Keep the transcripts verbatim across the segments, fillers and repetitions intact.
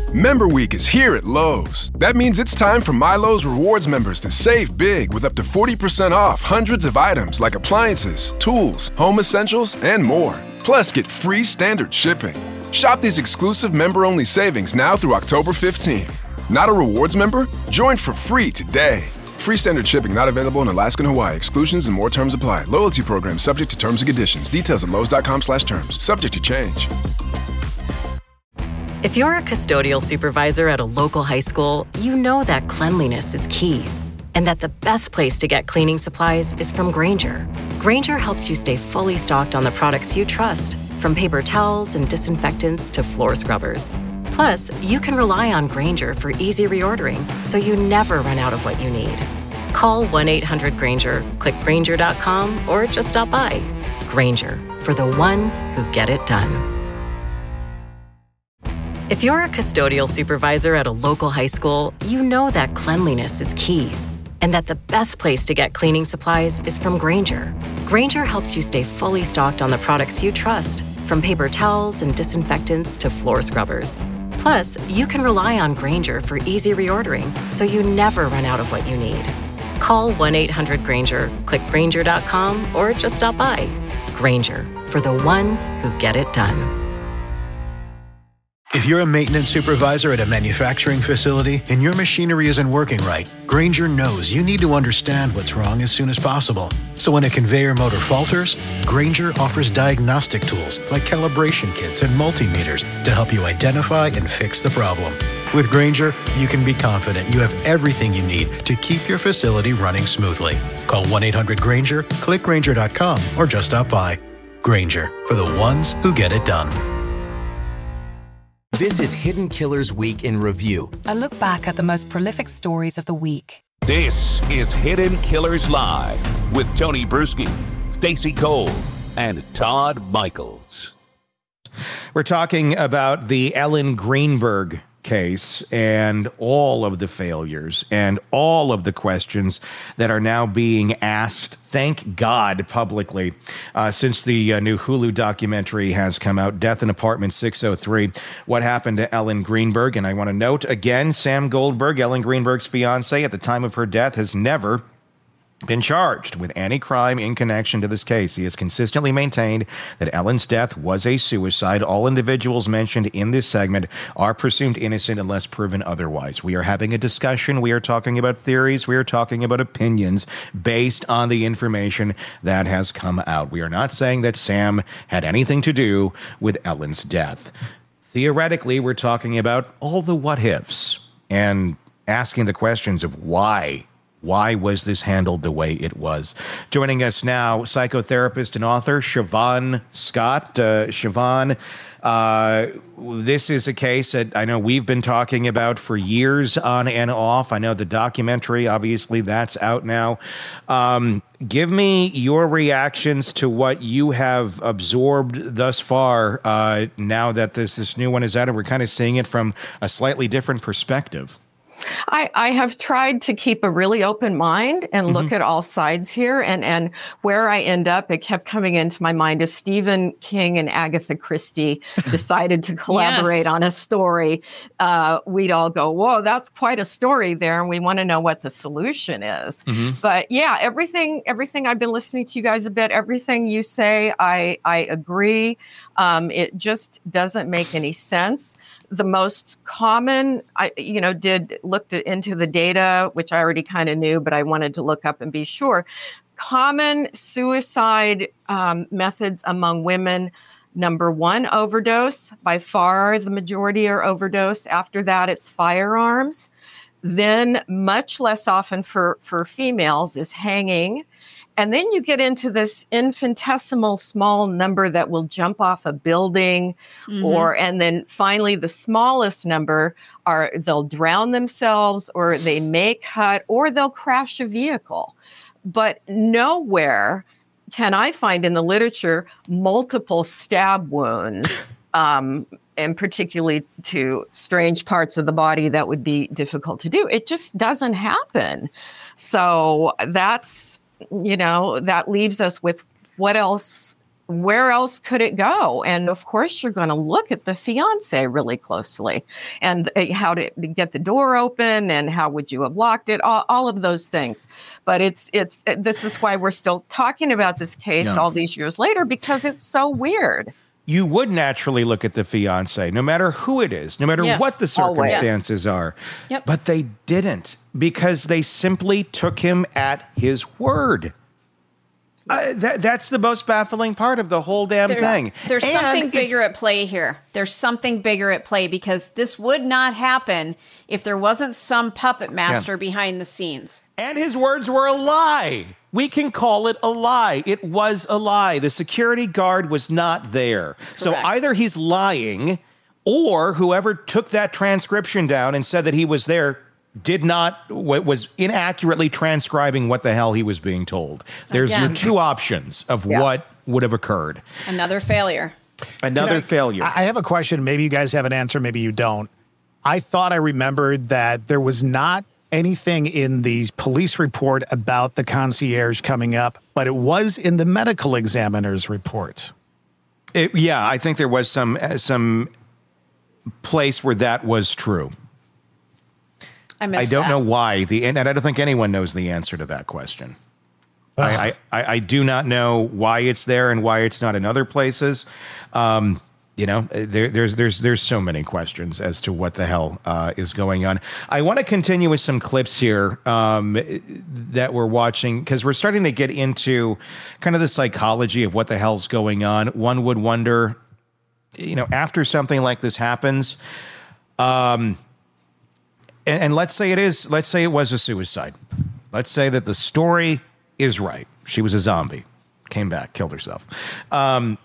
Member Week is here at Lowe's. That means it's time for MyLowe's Rewards members to save big with up to forty percent off hundreds of items like appliances, tools, home essentials, and more. Plus, get free standard shipping. Shop these exclusive member-only savings now through October fifteenth. Not a rewards member? Join for free today. Free standard shipping not available in Alaska and Hawaii. Exclusions and more terms apply. Loyalty program subject to terms and conditions. Details at lowes.com slash terms. Subject to change. If you're a custodial supervisor at a local high school, you know that cleanliness is key. And that the best place to get cleaning supplies is from Grainger. Grainger helps you stay fully stocked on the products you trust, from paper towels and disinfectants to floor scrubbers. Plus, you can rely on Grainger for easy reordering, so you never run out of what you need. Call one eight hundred Grainger, click Grainger dot com, or just stop by. Grainger, for the ones who get it done. If you're a custodial supervisor at a local high school, you know that cleanliness is key. And that the best place to get cleaning supplies is from Grainger. Grainger helps you stay fully stocked on the products you trust, from paper towels and disinfectants to floor scrubbers. Plus, you can rely on Grainger for easy reordering, so you never run out of what you need. Call one eight hundred Grainger, click Grainger dot com, or just stop by. Grainger, for the ones who get it done. If you're a maintenance supervisor at a manufacturing facility and your machinery isn't working right, Grainger knows you need to understand what's wrong as soon as possible. So when a conveyor motor falters, Grainger offers diagnostic tools like calibration kits and multimeters to help you identify and fix the problem. With Grainger, you can be confident you have everything you need to keep your facility running smoothly. Call one eight hundred Grainger, click Grainger dot com, or just stop by. Grainger, for the ones who get it done. This is Hidden Killers Week in Review. A look back at the most prolific stories of the week. This is Hidden Killers Live with Tony Bruschi, Stacey Cole, and Todd Michaels. We're talking about the Ellen Greenberg case and all of the failures and all of the questions that are now being asked, thank God, publicly, uh, since the uh, new Hulu documentary has come out, Death in Apartment six oh three, What Happened to Ellen Greenberg. And I want to note again, Sam Goldberg, Ellen Greenberg's fiance at the time of her death, has never been charged with any crime in connection to this case. He has consistently maintained that Ellen's death was a suicide. All individuals mentioned in this segment are presumed innocent unless proven otherwise. We are having a discussion. We are talking about theories. We are talking about opinions based on the information that has come out. We are not saying that Sam had anything to do with Ellen's death. Theoretically, we're talking about all the what-ifs and asking the questions of why. Why was this handled the way it was? Joining us now, psychotherapist and author Siobhan Scott. Uh, Siobhan, uh, this is a case that I know we've been talking about for years on and off. I know the documentary, obviously, that's out now. Um, give me your reactions to what you have absorbed thus far uh, now that this, this new one is out and we're kind of seeing it from a slightly different perspective. I, I have tried to keep a really open mind and look mm-hmm. at all sides here. And, and where I end up, it kept coming into my mind if Stephen King and Agatha Christie decided to collaborate yes. on a story, uh, we'd all go, whoa, that's quite a story there. And we want to know what the solution is. Mm-hmm. But yeah, everything everything I've been listening to you guys a bit, everything you say, I, I agree. Um, it just doesn't make any sense. The most common, I, you know, did looked into the data, which I already kind of knew, but I wanted to look up and be sure. Common suicide um, methods among women. Number one, overdose. By far, the majority are overdose. After that, it's firearms. Then, much less often for, for females, is hanging. And then you get into this infinitesimal small number that will jump off a building mm-hmm. or, and then finally the smallest number are they'll drown themselves or they may cut or they'll crash a vehicle. But nowhere can I find in the literature multiple stab wounds, um, and particularly to strange parts of the body that would be difficult to do. It just doesn't happen. So that's, you know, that leaves us with what else where else could it go? And of course, you're going to look at the fiance really closely, and how to get the door open, and how would you have locked it? All, all of those things. But it's it's this is why we're still talking about this case yeah. all these years later, because it's so weird. You would naturally look at the fiance, no matter who it is, no matter yes, what the circumstances always. are. Yep. But they didn't, because they simply took him at his word. Uh, that, that's the most baffling part of the whole damn there, thing. There's and something bigger at play here. There's something bigger at play, because this would not happen if there wasn't some puppet master yeah. behind the scenes. And his words were a lie. We can call it a lie. It was a lie. The security guard was not there. Correct. So either he's lying, or whoever took that transcription down and said that he was there did not, was inaccurately transcribing what the hell he was being told. There's Again. your two options of yeah. what would have occurred. Another failure. Another I, failure. I have a question. Maybe you guys have an answer. Maybe you don't. I thought I remembered that there was not anything in the police report about the concierge coming up, but it was in the medical examiner's report. It, yeah, I think there was some some place where that was true. I missed I don't that. know why. The and I don't think anyone knows the answer to that question. I, I, I do not know why it's there and why it's not in other places. Um, you know, there, there's there's there's so many questions as to what the hell uh, is going on. I want to continue with some clips here um, that we're watching, because we're starting to get into kind of the psychology of what the hell's going on. One would wonder, you know, after something like this happens, um, and, and let's say it is, let's say it was a suicide. Let's say that the story is right. She was a zombie, came back, killed herself. Um,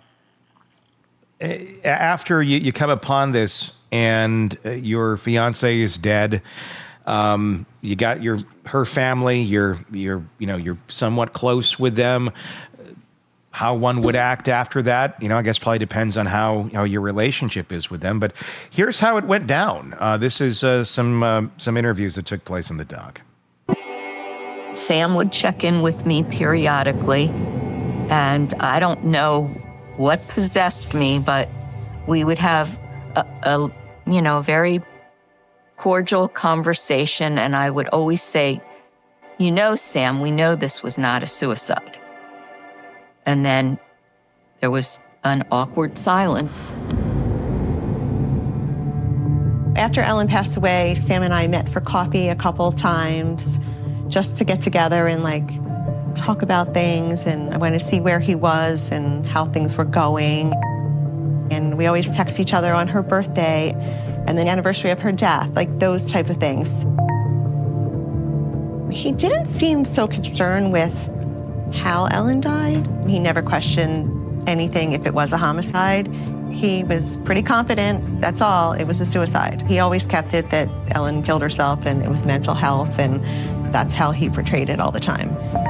after you, you come upon this and uh, your fiance is dead, um, you got your her family. You're you're you know you're somewhat close with them. How one would act after that, you know, I guess probably depends on how how your relationship is with them. But here's how it went down. Uh, this is uh, some uh, some interviews that took place in the doc. Sam would check in with me periodically, and I don't know what possessed me, but we would have a, a you know, very cordial conversation, and I would always say, you know, Sam, we know this was not a suicide. And then there was an awkward silence. After Ellen passed away, Sam and I met for coffee a couple of times, just to get together and like talk about things, and I wanted to see where he was and how things were going. And we always text each other on her birthday and the anniversary of her death, like those type of things. He didn't seem so concerned with how Ellen died. He never questioned anything if it was a homicide. He was pretty confident, that's all, it was a suicide. He always kept it that Ellen killed herself and it was mental health, and that's how he portrayed it all the time.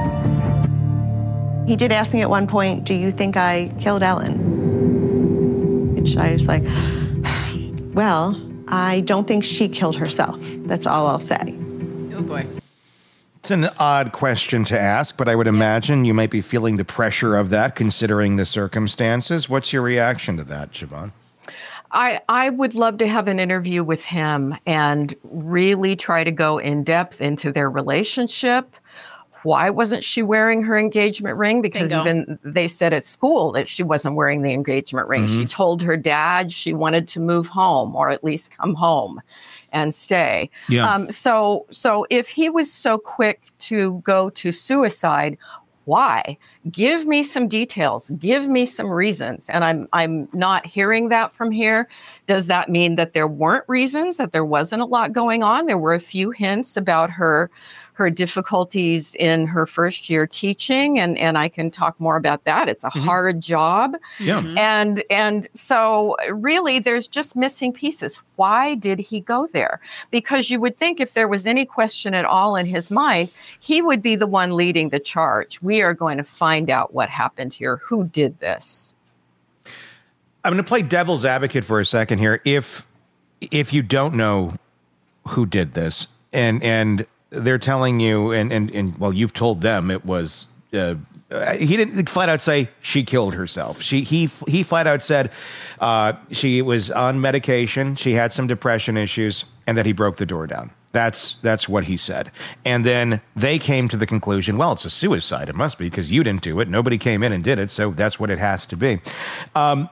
He did ask me at one point, do you think I killed Ellen? Which I was like, well, I don't think she killed herself. That's all I'll say. Oh boy. It's an odd question to ask, but I would imagine you might be feeling the pressure of that considering the circumstances. What's your reaction to that, Siobhan? I, I would love to have an interview with him and really try to go in depth into their relationship. Why wasn't she wearing her engagement ring? Because Bingo. even they said at school that she wasn't wearing the engagement ring. Mm-hmm. She told her dad she wanted to move home, or at least come home and stay. Yeah. Um, so, so if he was so quick to go to suicide, why? Give me some details. Give me some reasons. And I'm I'm not hearing that from here. Does that mean that there weren't reasons, that there wasn't a lot going on? There were a few hints about her her difficulties in her first year teaching, and, and I can talk more about that. It's a mm-hmm. hard job. Yeah. And and so really there's just missing pieces. Why did he go there? Because you would think if there was any question at all in his mind, he would be the one leading the charge. We are going to find out what happened here. Who did this? I'm going to play devil's advocate for a second here. If if you don't know who did this, and and they're telling you, and, and, and well, you've told them it was Uh, he didn't flat out say she killed herself. She he he flat out said uh, she was on medication, she had some depression issues, and that he broke the door down. That's that's what he said. And then they came to the conclusion, well, it's a suicide. It must be because you didn't do it. Nobody came in and did it, so that's what it has to be. Um,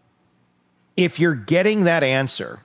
if you're getting that answer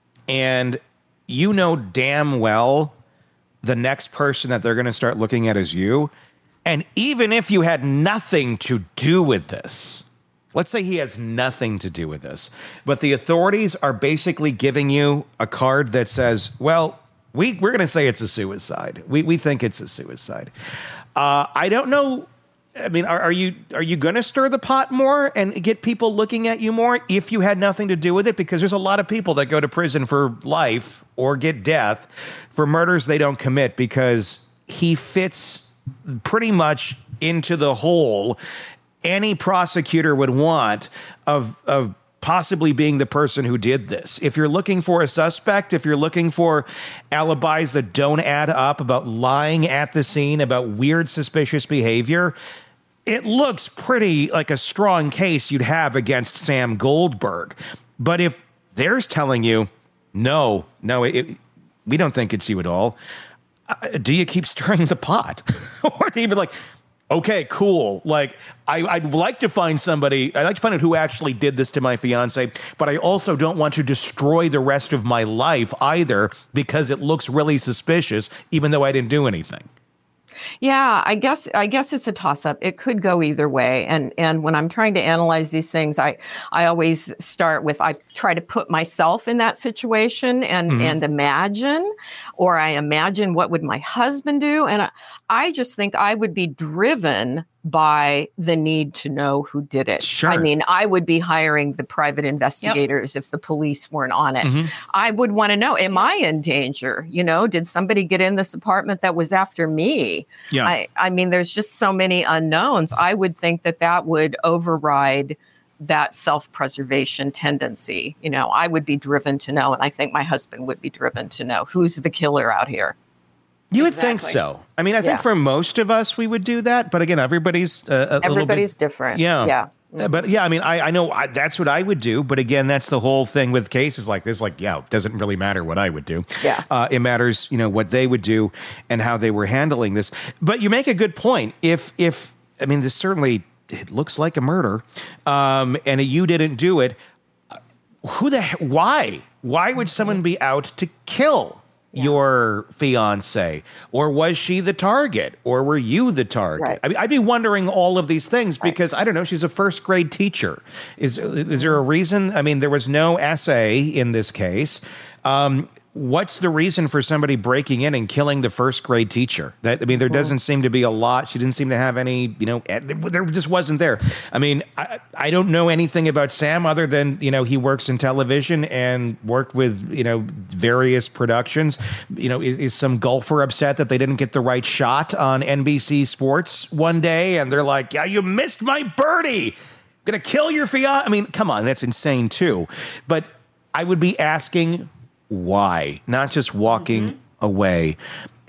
and you know damn well the next person that they're going to start looking at is you, and even if you had nothing to do with this, let's say he has nothing to do with this, but the authorities are basically giving you a card that says, well, we, we're going to say it's a suicide. We we think it's a suicide. Uh, I don't know. I mean, are, are you are you going to stir the pot more and get people looking at you more if you had nothing to do with it? Because there's a lot of people that go to prison for life or get death for murders they don't commit because he fits pretty much into the hole any prosecutor would want of of possibly being the person who did this. If you're looking for a suspect, if you're looking for alibis that don't add up about lying at the scene, about weird, suspicious behavior, it looks pretty like a strong case you'd have against Sam Goldberg. But if they're telling you, no, no, it, we don't think it's you at all, uh, do you keep stirring the pot? Or do you be like, okay, cool. Like, I, I'd like to find somebody, I'd like to find out who actually did this to my fiance, but I also don't want to destroy the rest of my life either because it looks really suspicious, even though I didn't do anything. Yeah, I guess I guess it's a toss-up. It could go either way. And and when I'm trying to analyze these things, I I always start with I try to put myself in that situation and mm-hmm. and imagine, or I imagine what would my husband do. And I, I just think I would be driven by the need to know who did it. Sure. I mean, I would be hiring the private investigators yep. if the police weren't on it. Mm-hmm. I would want to know, am I in danger? You know, did somebody get in this apartment that was after me? Yeah. I, I mean, there's just so many unknowns. I would think that that would override that self-preservation tendency. You know, I would be driven to know, and I think my husband would be driven to know who's the killer out here. You would exactly. think so. I mean, I think yeah. for most of us, we would do that. But again, everybody's uh, a everybody's little bit different. Yeah, yeah. Mm-hmm. But yeah, I mean, I, I know I, that's what I would do. But again, that's the whole thing with cases like this. Like, yeah, it doesn't really matter what I would do. Yeah, uh, it matters, you know, what they would do and how they were handling this. But you make a good point. If if I mean, this certainly it looks like a murder, um, and you didn't do it. Who the heck? Why? Why would someone be out to kill Yeah. your fiance? Or was she the target? Or were you the target? Right. I mean, I'd be wondering all of these things because, right. I don't know, she's a first grade teacher. Is is there a reason? I mean, there was no essay in this case. Um, what's the reason for somebody breaking in and killing the first grade teacher? That I mean, there doesn't seem to be a lot. She didn't seem to have any, you know, there just wasn't there. I mean, I, I don't know anything about Sam other than, you know, he works in television and worked with, you know, various productions. You know, is, is some golfer upset that they didn't get the right shot on N B C Sports one day? And they're like, yeah, you missed my birdie. I'm going to kill your fiance. I mean, come on, that's insane too. But I would be asking why, not just walking mm-hmm. away.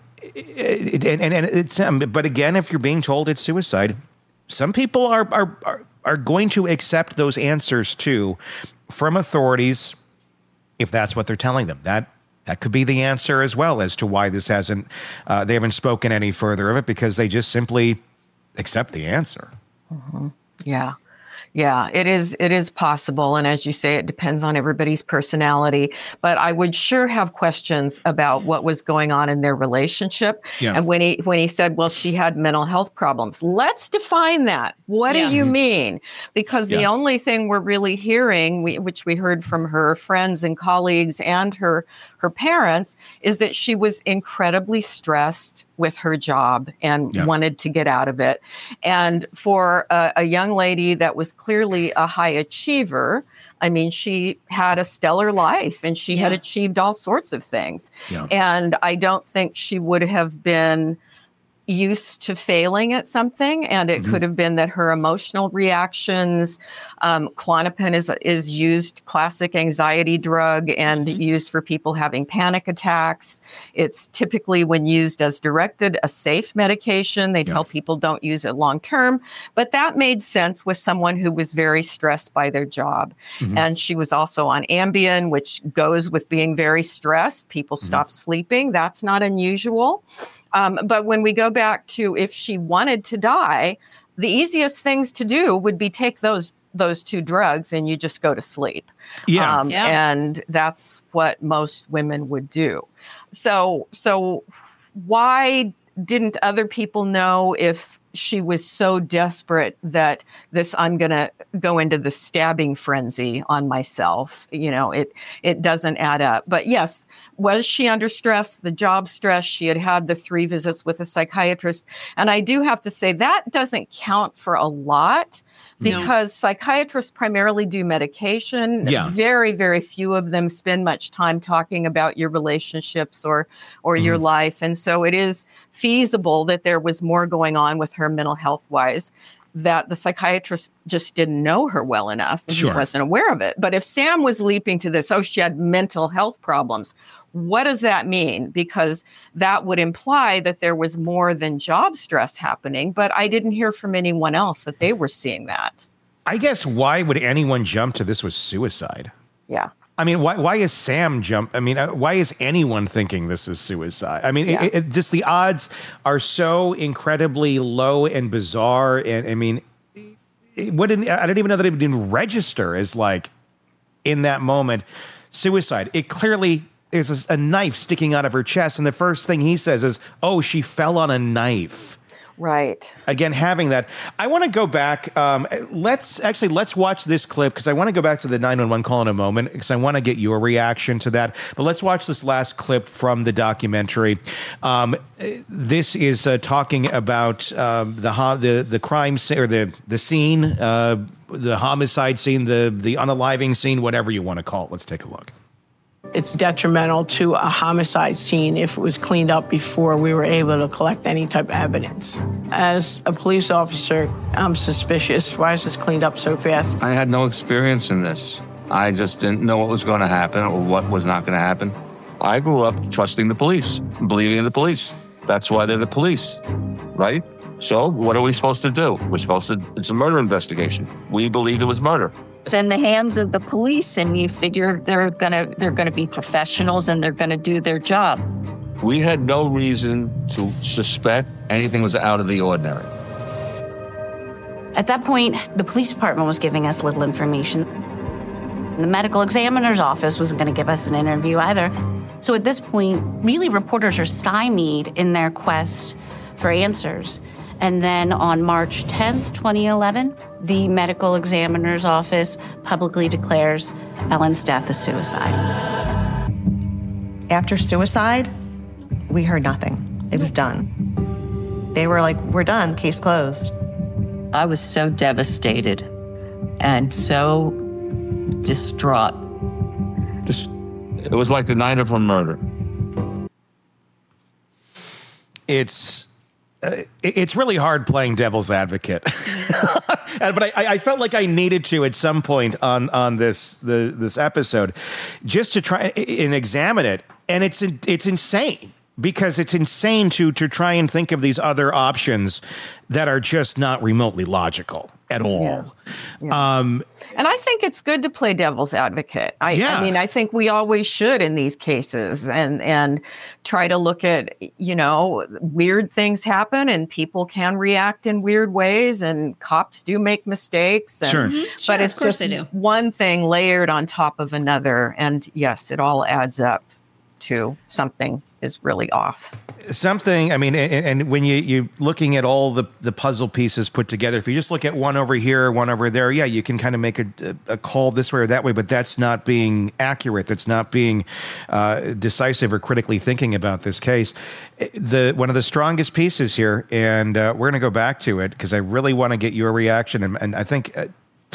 It, and, and, and it's, um, but again, if you're being told it's suicide, some people are, are, are, are going to accept those answers too from authorities. If that's what they're telling them, that, that could be the answer as well as to why this hasn't, uh, they haven't spoken any further of it because they just simply accept the answer. Mm-hmm. Yeah. Yeah, it is. It is possible. And as you say, it depends on everybody's personality. But I would sure have questions about what was going on in their relationship. Yeah. And when he when he said, well, she had mental health problems, let's define that. What yes. do you mean? Because yeah. the only thing we're really hearing, we, which we heard from her friends and colleagues and her her parents, is that she was incredibly stressed with her job and yeah. wanted to get out of it. And for a, a young lady that was clearly a high achiever, I mean, she had a stellar life and she yeah. had achieved all sorts of things. Yeah. And I don't think she would have been, used to failing at something, and it mm-hmm. could have been that her emotional reactions. Um, Klonopin is is used, classic anxiety drug, and mm-hmm. used for people having panic attacks. It's typically, when used as directed, a safe medication. They yeah. tell people don't use it long term, but that made sense with someone who was very stressed by their job. Mm-hmm. And she was also on Ambien, which goes with being very stressed. People mm-hmm. stop sleeping. That's not unusual. Um, but when we go back to if she wanted to die, the easiest things to do would be take those those two drugs and you just go to sleep. Yeah. Um, yeah. And that's what most women would do. So, so why didn't other people know if she was so desperate that this, I'm going to go into the stabbing frenzy on myself? You know, it, it doesn't add up. But yes, was she under stress, the job stress? She had had the three visits with a psychiatrist. And I do have to say that doesn't count for a lot, because no. psychiatrists primarily do medication. Yeah. Very, very few of them spend much time talking about your relationships or or mm. your life. And so it is feasible that there was more going on with her mental health wise, that the psychiatrist just didn't know her well enough and sure. he wasn't aware of it. But if Sam was leaping to this, oh, she had mental health problems, what does that mean? Because that would imply that there was more than job stress happening, but I didn't hear from anyone else that they were seeing that. I guess why would anyone jump to this was suicide? Yeah. I mean, why why is Sam jump? I mean, uh, why is anyone thinking this is suicide? I mean, Yeah. it, it, just the odds are so incredibly low and bizarre. And I mean, it wouldn't, I don't even know that it would even register as, like, in that moment, suicide. It clearly, there's a, a knife sticking out of her chest. And the first thing he says is, oh, she fell on a knife. Right. Again, having that. I want to go back. Um, let's actually, let's watch this clip, because I want to go back to the nine one one call in a moment, because I want to get your reaction to that. But let's watch this last clip from the documentary. Um, this is uh, talking about um, the, the the crime scene, or the, the scene, uh, the homicide scene, the, the unaliving scene, whatever you want to call it. Let's take a look. It's detrimental to a homicide scene if it was cleaned up before we were able to collect any type of evidence. As a police officer, I'm suspicious. Why is this cleaned up so fast? I had no experience in this. I just didn't know what was going to happen or what was not going to happen. I grew up trusting the police, believing in the police. That's why they're the police, right? So what are we supposed to do? We're supposed to, it's a murder investigation. We believed it was murder. It's in the hands of the police, and you figure they're gonna they're gonna be professionals and they're gonna do their job. We had no reason to suspect anything was out of the ordinary. At that point, the police department was giving us little information. The medical examiner's office wasn't going to give us an interview either. So at this point, really, reporters are stymied in their quest for answers. And then on March tenth, twenty eleven, the medical examiner's office publicly declares Ellen's death a suicide. After suicide, we heard nothing. It was done. They were like, we're done, case closed. I was so devastated and so distraught. Just, it was like the night of her murder. It's... Uh, it's really hard playing devil's advocate, but I, I felt like I needed to at some point on on this the this episode, just to try and examine it. And it's it's insane, because it's insane to to try and think of these other options that are just not remotely logical at all. Yeah. Yeah. Um, and I think it's good to play devil's advocate. I, yeah. I mean, I think we always should in these cases, and and try to look at, you know, weird things happen and people can react in weird ways, and cops do make mistakes. And, sure. Mm-hmm. But sure, it's just one thing layered on top of another. And yes, it all adds up to something is really off. Something, I mean, and, and when you, you're looking at all the, the puzzle pieces put together, if you just look at one over here, one over there, yeah, you can kind of make a, a call this way or that way, but that's not being accurate. That's not being uh, decisive or critically thinking about this case. The one of the strongest pieces here, and uh, we're going to go back to it because I really want to get your reaction, and, and I think uh,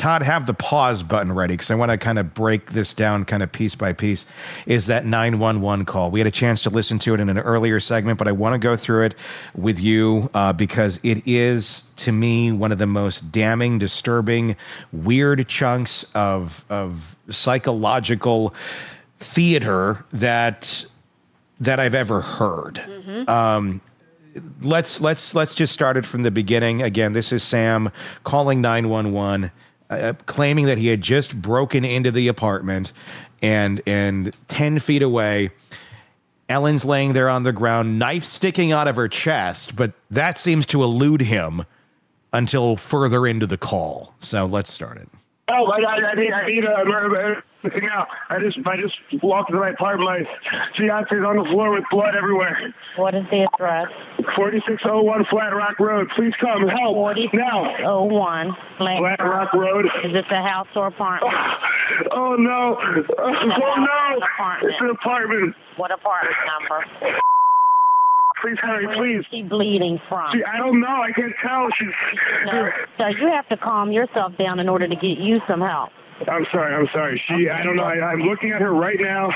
Todd, have the pause button ready because I want to kind of break this down kind of piece by piece, is that nine one one call. We had a chance to listen to it in an earlier segment, but I want to go through it with you uh, because it is, to me, one of the most damning, disturbing, weird chunks of, of psychological theater that that I've ever heard. Mm-hmm. Um Let's let's let's just start it from the beginning. Again, this is Sam calling nine one one, uh, claiming that he had just broken into the apartment, and and ten feet away, Ellen's laying there on the ground, knife sticking out of her chest, but that seems to elude him until further into the call. So let's start it. Oh, I, I, I need, I need a, a, now. I just, I just walked into my apartment. My fiance's on the floor with blood everywhere. What is the address? forty-six oh one Flat Rock Road. Please come help now. oh one Flat, Flat Rock Road. Is this a house or apartment? Oh, no. Oh, no. Apartment. It's an apartment. What apartment number? Please hurry, Where please. is she bleeding from? She, I don't know. I can't tell. She's. No. So you have to calm yourself down in order to get you some help. I'm sorry. I'm sorry. She. I don't know. I, I'm looking at her right now.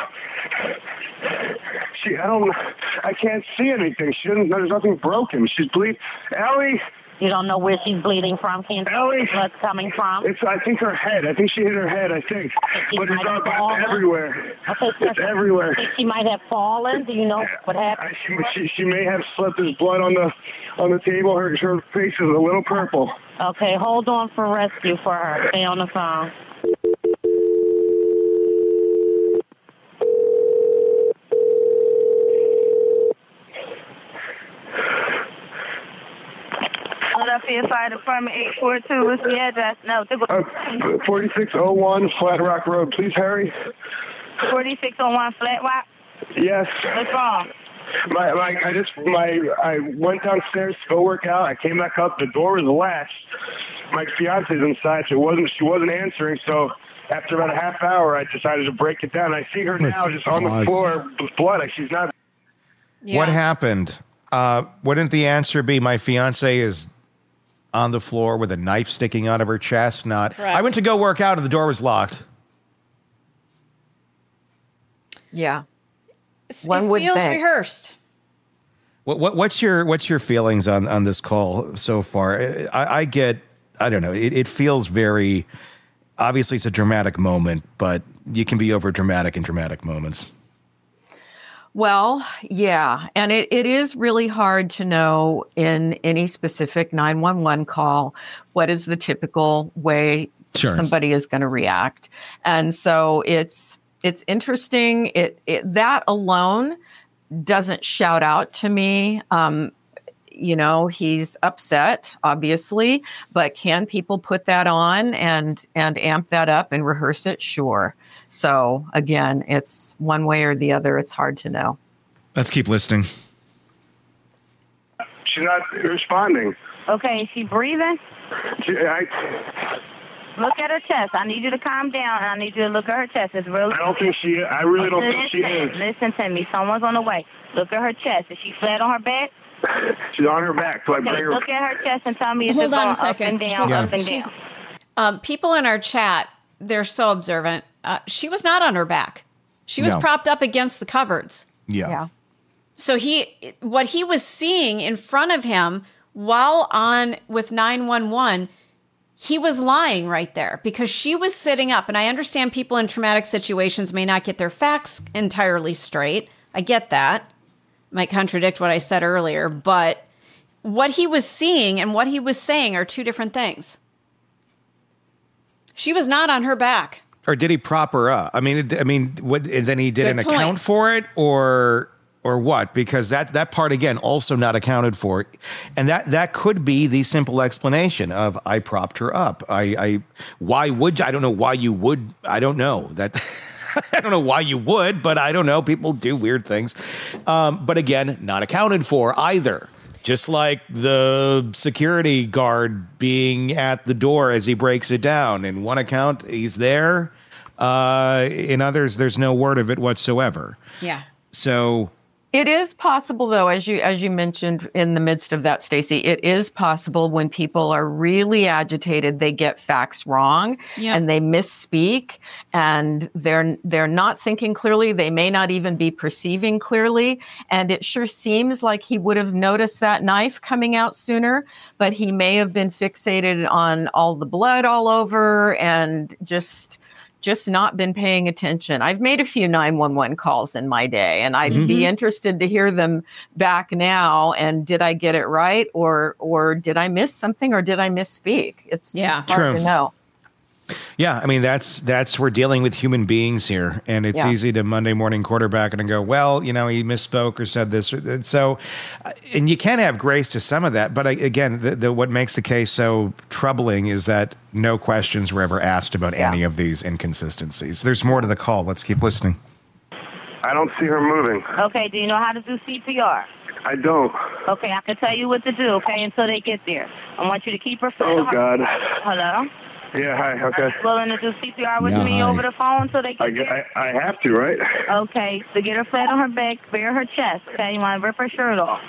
She. I don't. I can't see anything. She doesn't. There's nothing broken. She's bleeding. Ellie. You don't know where she's bleeding from? Can't tell where blood's coming from? It's, I think, her head. I think she hit her head, I think. But it's not everywhere. Okay, so it's everywhere. Think she might have fallen? Do you know what happened? She, she, she may have slipped. There's blood on the on the table. Her, her face is a little purple. Okay, hold on for rescue for her. Stay on the phone. Philadelphia Fire Department eight four two. What's the address? No, uh, forty-six oh one Flat Rock Road. Please hurry. forty-six oh one Flat Rock? Yes. What's wrong? My, my, I just, my, I went downstairs to go work out. I came back up. The door was latched. My fiance's inside. So it wasn't, she wasn't answering. So after about a half hour, I decided to break it down. I see her now just on the floor with blood. Like she's not. Yeah. What happened? Uh, wouldn't the answer be my fiance is on the floor with a knife sticking out of her chest? Not. Correct. I went to go work out and the door was locked. Yeah. It's, One it would feels think. rehearsed. What, what what's your what's your feelings on, on this call so far? I, I get I don't know. It, it feels very obviously it's a dramatic moment, but you can be over dramatic in dramatic moments. Well, yeah. And it, it is really hard to know in any specific nine one one call what is the typical way Sure. somebody is going to react. And so it's it's interesting. It, it that alone doesn't shout out to me. Um, you know, he's upset, obviously, but can people put that on and and amp that up and rehearse it? Sure. So again, it's one way or the other. It's hard to know. Let's keep listening. She's not responding. Okay, is she breathing? She, I, Look at her chest. I need you to calm down, and I need you to look at her chest. It's really. I don't think she. I really don't think she is. Listen to me. Someone's on the way. Look at her chest. Is she flat on her back? She's on her back. So I Okay, bring her. look at her chest and tell me if Hold it's on going a second. up and down, Hold up on. and She's- down. Um, people in our chat, they're so observant. Uh, she was not on her back. She was No. propped up against the cupboards. Yeah. Yeah. So he, what he was seeing in front of him while on with nine one one, he was lying right there because she was sitting up. And I understand people in traumatic situations may not get their facts entirely straight. I get that. Might contradict what I said earlier, but what he was seeing and what he was saying are two different things. She was not on her back. Or did he prop her up? I mean, it, I mean, what? And then he didn't Good point. account for it, or or what? Because that that part again also not accounted for, and that that could be the simple explanation of I propped her up. I, I why would I don't know why you would I don't know that I don't know why you would, but I don't know. People do weird things, um, but again, not accounted for either. Just like the security guard being at the door as he breaks it down. In one account, he's there. Uh, in others, there's no word of it whatsoever. Yeah. So It is possible, though, as you as you mentioned in the midst of that, Stacey, it is possible when people are really agitated, they get facts wrong Yep. and they misspeak and they're they're not thinking clearly. They may not even be perceiving clearly. And it sure seems like he would have noticed that knife coming out sooner, but he may have been fixated on all the blood all over and just just not been paying attention. I've made a few nine one one calls in my day, and I'd Mm-hmm. be interested to hear them back now. And did I get it right, or or did I miss something, or did I misspeak? It's, Yeah. it's hard True. to know. Yeah, I mean that's that's we're dealing with human beings here, and it's Yeah. easy to Monday morning quarterback it and go, well, you know, he misspoke or said this, or, and so, uh, and you can have grace to some of that, but I, again, the, the, what makes the case so troubling is that no questions were ever asked about any of these inconsistencies. There's more to the call. Let's keep listening. I don't see her moving. Okay, do you know how to do C P R? I don't. Okay, I can tell you what to do, okay, until they get there. I want you to keep her flat Oh, on her- God. Hello? Yeah, hi, okay. Willing to do C P R with Yeah, me hi. over the phone until they get I, there? I, I have to, right? Okay, so get her flat on her back, bare her chest, okay? You want to rip her shirt off.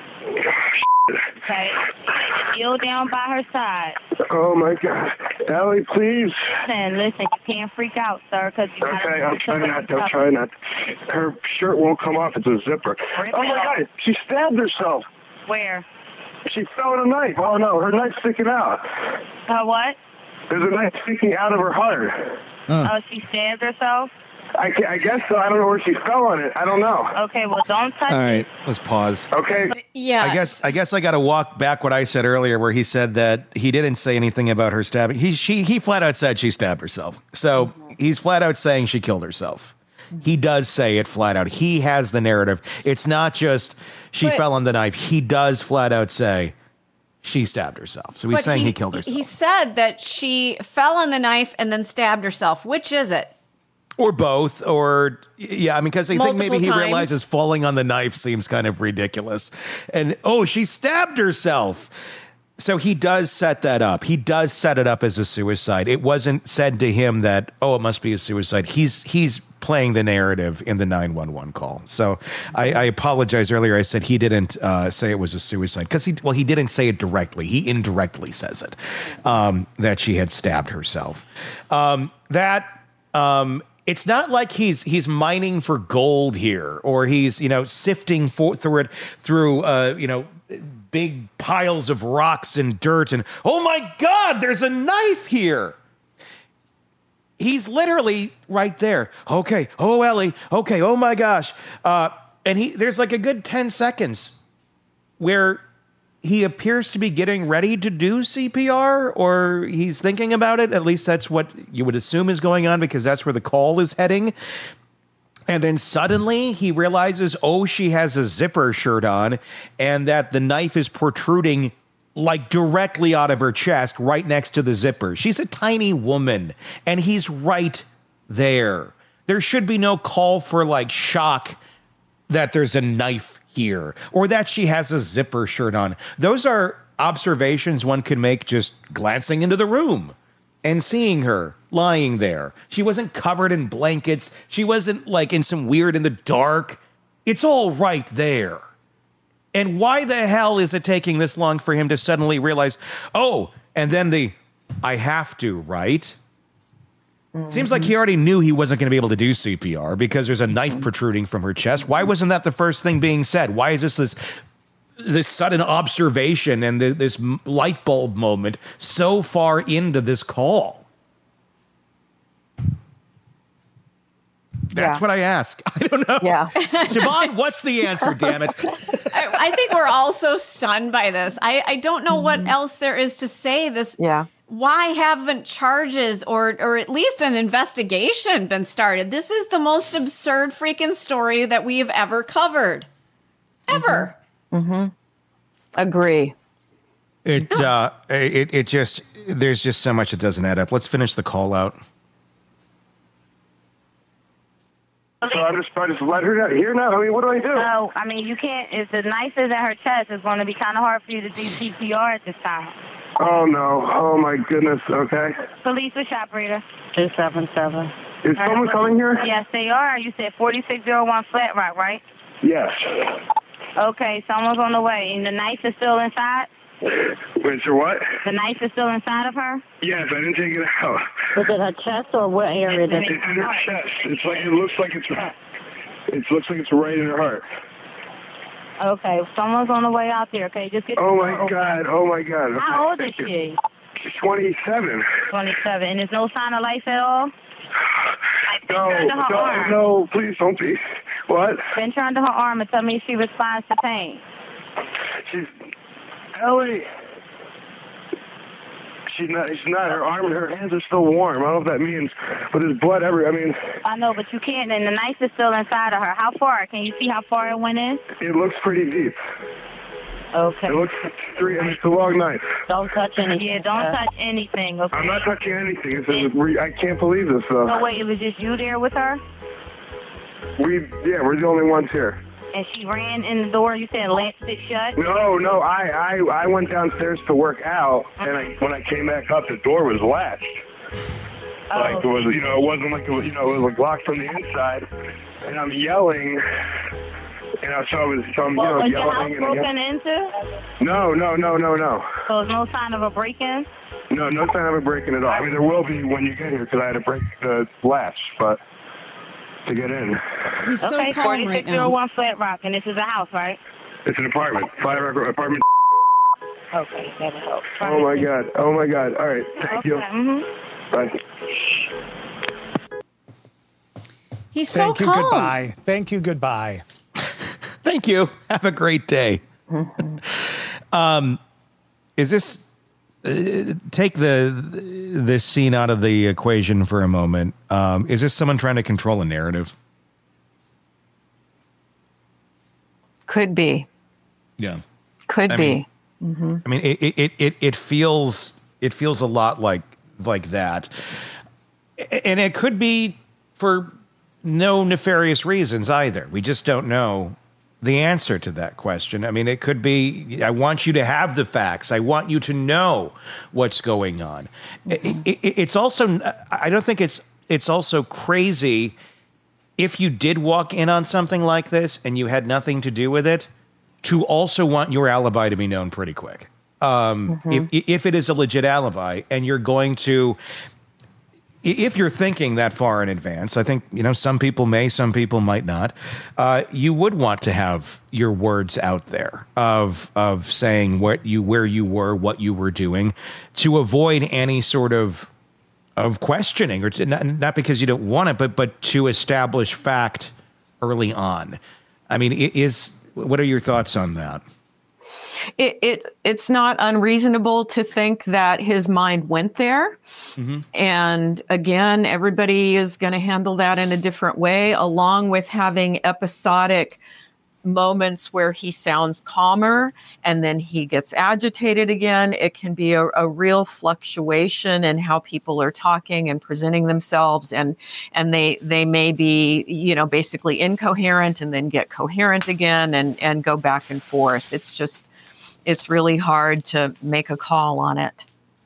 Okay? Kneel down by her side. Oh, my God. Ellie, please. Listen, listen, you can't freak out, sir, because you gotta... Okay, I'm trying not to. I'm trying not to. Her shirt won't come off. It's a zipper. Rip Oh, it my off. God. She stabbed herself. Where? She fell with a knife. Oh, no. Her knife's sticking out. Her what? There's a knife sticking out of her heart. Oh, she stabbed herself? I, I guess so. I don't know where she fell on it. I don't know. Okay, well, don't touch All right, let's pause. Okay. Yeah. I guess I guess I got to walk back what I said earlier, where he said that he didn't say anything about her stabbing. He she he flat out said she stabbed herself. So he's flat out saying she killed herself. He does say it flat out. He has the narrative. It's not just she But- fell on the knife. He does flat out say she stabbed herself. So he's But saying he, killed herself. He said that she fell on the knife and then stabbed herself. Which is it? Or both, or yeah, I mean, because I think Multiple maybe he times. realizes falling on the knife seems kind of ridiculous. And oh, she stabbed herself. So he does set that up. He does set it up as a suicide. It wasn't said to him that, oh, it must be a suicide. He's he's playing the narrative in the nine one one call. So I, I apologize earlier. I said he didn't uh, say it was a suicide because he, well, he didn't say it directly. He indirectly says it, um, that she had stabbed herself. Um, that, um, it's not like he's he's mining for gold here, or he's, you know, sifting for, through it through uh, you know, big piles of rocks and dirt, and oh my God, there's a knife here. He's literally right there. Okay, oh Ellie, okay, oh my gosh, uh, and he there's like a good ten seconds where he appears to be getting ready to do C P R, or he's thinking about it. At least that's what you would assume is going on, because that's where the call is heading. And then suddenly he realizes, oh, she has a zipper shirt on, and that the knife is protruding like directly out of her chest, right next to the zipper. She's a tiny woman, and he's right there. There should be no call for like shock that there's a knife here, or that she has a zipper shirt on. Those are observations one could make just glancing into the room and seeing her lying there. She wasn't covered in blankets. She wasn't like in some weird in the dark. It's all right there. And why the hell is it taking this long for him to suddenly realize, oh, and then the, I have to, right? Seems like he already knew he wasn't going to be able to do C P R because there's a knife protruding from her chest. Why wasn't that the first thing being said? Why is this this, this sudden observation and the, this light bulb moment so far into this call? That's Yeah. what I ask. I don't know. Yeah. Siobhan, what's the answer, damn it? I, I think we're all so stunned by this. I, I don't know what else there is to say. This. Yeah. Why haven't charges or or at least an investigation been started? This is the most absurd freaking story that we have ever covered. Ever. Mm-hmm. Agree. It uh it it just there's just so much that doesn't add up. Let's finish the call out. So I just, I just let her down here now. I mean, what do I do? No, I mean, you can't, if the knife is at her chest, it's going to be kind of hard for you to do C P R at this time. Oh, no. Oh, my goodness. Okay. Police, which operator? two seven seven. Is someone coming here? Yes, they are. You said forty-six oh one Flat Rock, right? Yes. Okay, someone's on the way. And the knife is still inside? Wait, so what? The knife is still inside of her? Yes, I didn't take it out. Was it her chest or what area? It's, it's in her chest. It's like it looks like it's it looks like it's right in her heart. Okay, someone's on the way out there. Okay, just get. Oh my God! Oh my God! How old is she? She's twenty-seven. twenty-seven, and there's no sign of life at all. No, no, no! Please don't be. What? Bend her under her arm and tell me if she responds to pain. She's Ellie. She's not. She's not. Her arm and her hands are still warm. I don't know if that means, but there's blood everywhere. I mean. I know, but you can't. And the knife is still inside of her. How far? Can you see how far it went in? It looks pretty deep. Okay. It looks three. It's a long knife. Don't touch anything. Yeah, don't uh, touch anything. Okay. I'm not touching anything. It's a, I can't believe this though. So wait, it was just you there with her? We yeah, we're the only ones here. And she ran in the door. You said latched it shut. No, no. I I I went downstairs to work out, and I, when I came back up, the door was latched. Oh. Like it was, you know, it wasn't like it was, you know, it was like locked from the inside, and I'm yelling. And I, so I was, so I'm, you well, know, was yelling. your house broken and into? No, no, no, no, no. So there's no sign of a break-in? No, no sign of a break-in at all. I mean, there will be when you get here because I had to break the latch, but to get in. He's so okay, calm right now. forty-six oh one Flat Rock, and this is a house, right? It's an apartment. Flat Rock apartment. Okay, that'll help. Oh my God! Oh my God! All right, thank okay. you. Mm-hmm. Bye. He's so Thank you, calm. goodbye. Thank you, goodbye. Thank you. Have a great day. um, is this uh, take the this scene out of the equation for a moment? Um, is this someone trying to control a narrative? Could be. Yeah. Could I be. Mean, mm-hmm. I mean, it, it it it feels it feels a lot like like that, and it could be for no nefarious reasons either. We just don't know the answer to that question. I mean, it could be, I want you to have the facts. I want you to know what's going on. Mm-hmm. It, it, it's also, I don't think it's, it's also crazy if you did walk in on something like this and you had nothing to do with it, to also want your alibi to be known pretty quick. Um, mm-hmm. if, if it is a legit alibi and you're going to, if you're thinking that far in advance, I think, you know, some people may, some people might not. Uh, you would want to have your words out there of of saying what you, where you were, what you were doing, to avoid any sort of of questioning, or to, not, not because you don't want it, but but to establish fact early on. I mean, it is. What are your thoughts on that? It, it it's not unreasonable to think that his mind went there. Mm-hmm. And again, everybody is going to handle that in a different way, along with having episodic moments where he sounds calmer and then he gets agitated again. It can be a, a real fluctuation in how people are talking and presenting themselves, and and they they may be, you know, basically incoherent and then get coherent again and and go back and forth. It's just It's really hard to make a call on it.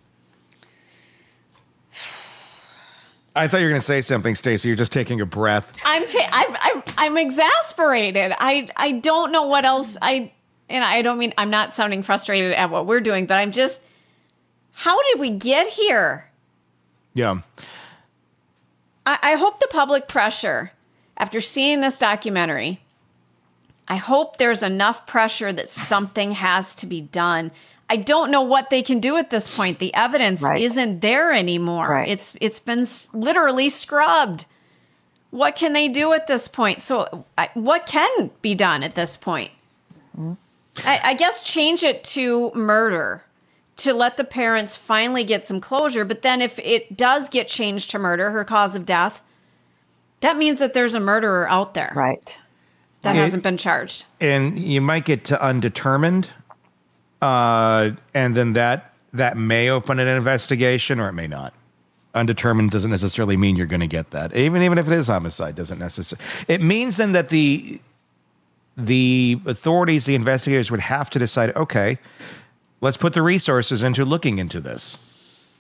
I thought you were going to say something, Stacey. You're just taking a breath. I'm, ta- I'm I'm I'm exasperated. I I don't know what else I and I don't mean I'm not sounding frustrated at what we're doing, but I'm just, how did we get here? Yeah. I, I hope the public pressure after seeing this documentary, I hope there's enough pressure that something has to be done. I don't know what they can do at this point. The evidence right. isn't there anymore. Right. It's it's been literally scrubbed. What can they do at this point? So I, what can be done at this point? Mm-hmm. I, I guess change it to murder to let the parents finally get some closure. But then if it does get changed to murder, her cause of death, that means that there's a murderer out there. Right. That it, hasn't been charged. And you might get to undetermined. Uh, and then that that may open an investigation, or it may not. Undetermined doesn't necessarily mean you're going to get that. Even even if it is homicide, doesn't necessarily. It means then that the the authorities, the investigators, would have to decide, okay, let's put the resources into looking into this.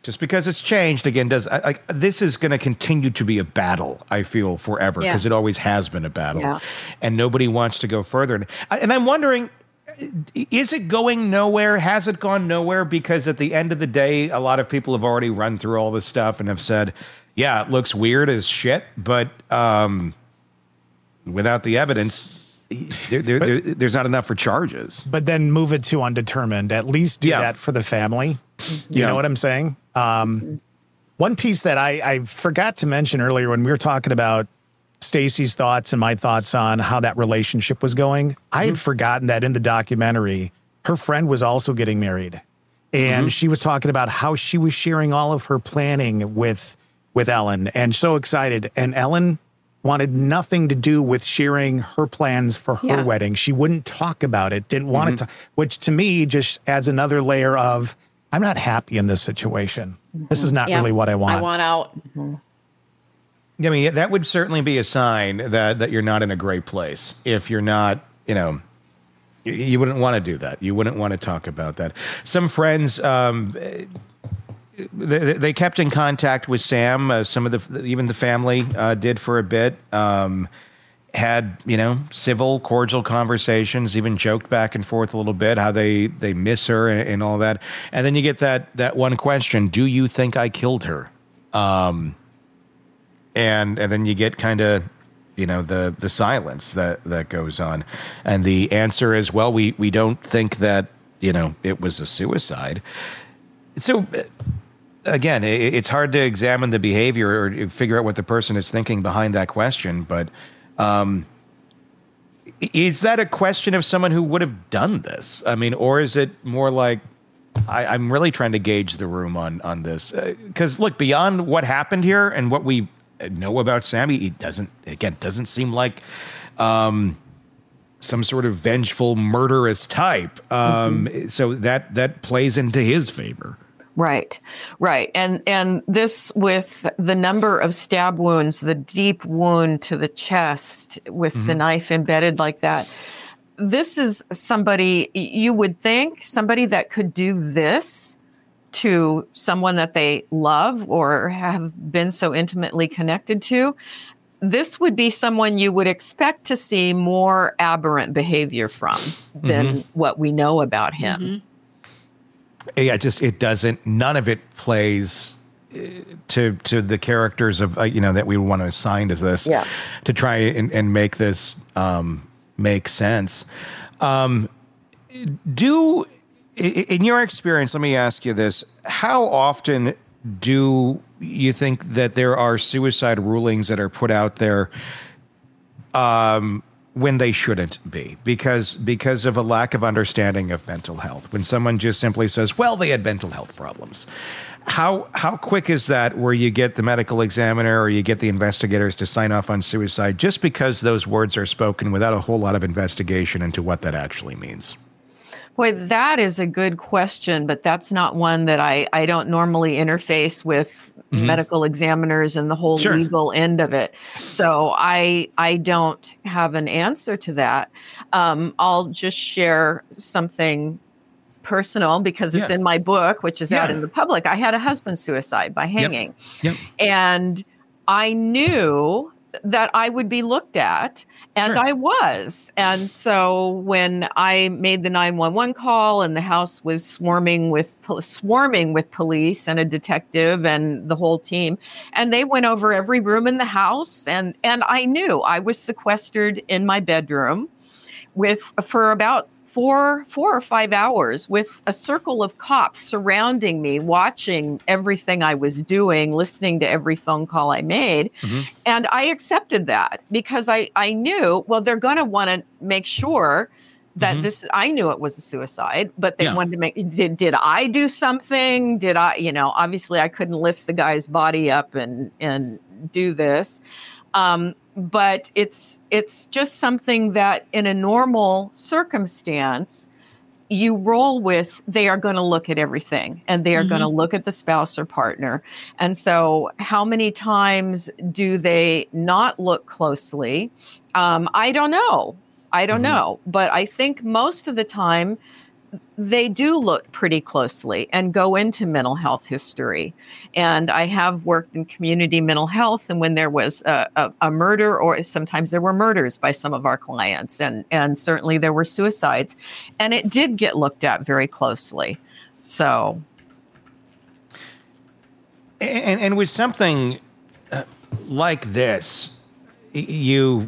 Just because it's changed again does like this is going to continue to be a battle. I feel forever because Yeah. it always has been a battle, Yeah. and nobody wants to go further. And, and I'm wondering, is it going nowhere? Has it gone nowhere? Because at the end of the day, a lot of people have already run through all this stuff and have said, "Yeah, it looks weird as shit," but um, without the evidence, there, there, there, there's not enough for charges. But then move it to undetermined. At least do Yeah. that for the family. You Yeah. know what I'm saying? Um, one piece that I, I forgot to mention earlier when we were talking about Stacey's thoughts and my thoughts on how that relationship was going, I had forgotten that in the documentary, her friend was also getting married. And Mhm. she was talking about how she was sharing all of her planning with with Ellen and so excited. And Ellen wanted nothing to do with sharing her plans for her Yeah. wedding. She wouldn't talk about it, didn't want Mhm. to, which to me just adds another layer of, I'm not happy in this situation. This is not Yeah. really what I want. I want out. I mean, that would certainly be a sign that that you're not in a great place. If you're not, you know, you, you wouldn't want to do that. You wouldn't want to talk about that. Some friends, um, they, they kept in contact with Sam. Uh, some of the, even the family uh, did for a bit. Um, had, you know, civil, cordial conversations, even joked back and forth a little bit, how they, they miss her and, and all that. And then you get that, that one question, do you think I killed her? Um, and, and then you get kind of, you know, the, the silence that, that goes on. And the answer is, well, we, we don't think that, you know, it was a suicide. So again, it, it's hard to examine the behavior or figure out what the person is thinking behind that question. But, Um, is that a question of someone who would have done this? I mean, or is it more like I, I'm really trying to gauge the room on on this? Because uh, look, beyond what happened here and what we know about Sammy, it doesn't again doesn't seem like um, some sort of vengeful, murderous type. Um, mm-hmm. So that that plays into his favor. Right, right. And and this with the number of stab wounds, the deep wound to the chest with mm-hmm. the knife embedded like that. This is somebody you would think, somebody that could do this to someone that they love or have been so intimately connected to. This would be someone you would expect to see more aberrant behavior from than mm-hmm. what we know about him. Mm-hmm. Yeah, just it doesn't. None of it plays to to the characters of uh, you know that we want to assign to this. Yeah. To try and, and make this um, make sense. Um, do in your experience, let me ask you this: how often do you think that there are suicide rulings that are put out there? Um. When they shouldn't be, because because of a lack of understanding of mental health. When someone just simply says, well, they had mental health problems. How how quick is that where you get the medical examiner or you get the investigators to sign off on suicide just because those words are spoken without a whole lot of investigation into what that actually means? Boy, that is a good question, but that's not one that I, I don't normally interface with mm-hmm. medical examiners and the whole sure. legal end of it. So I I don't have an answer to that. Um, I'll just share something personal because it's yeah. in my book, which is yeah. out in the public. I had a husband suicide by hanging. Yep. Yep. And I knew that I would be looked at, and sure. I was. And so when I made the nine one one call and the house was swarming with swarming with police and a detective and the whole team, and they went over every room in the house, and and I knew I was sequestered in my bedroom with for about four, four or five hours with a circle of cops surrounding me, watching everything I was doing, listening to every phone call I made. Mm-hmm. And I accepted that because I, I knew, well, they're going to want to make sure that mm-hmm. this, I knew it was a suicide, but they yeah. wanted to make, did, did I do something? Did I, you know, obviously I couldn't lift the guy's body up and, and do this. Um, But it's it's just something that in a normal circumstance, you roll with. They are going to look at everything, and they are mm-hmm. going to look at the spouse or partner. And so how many times do they not look closely? Um, I don't know. I don't mm-hmm. know. But I think most of the time, they do look pretty closely and go into mental health history. And I have worked in community mental health, and when there was a, a, a murder, or sometimes there were murders by some of our clients, and, and certainly there were suicides, and it did get looked at very closely. So. And, and with something uh, like this, you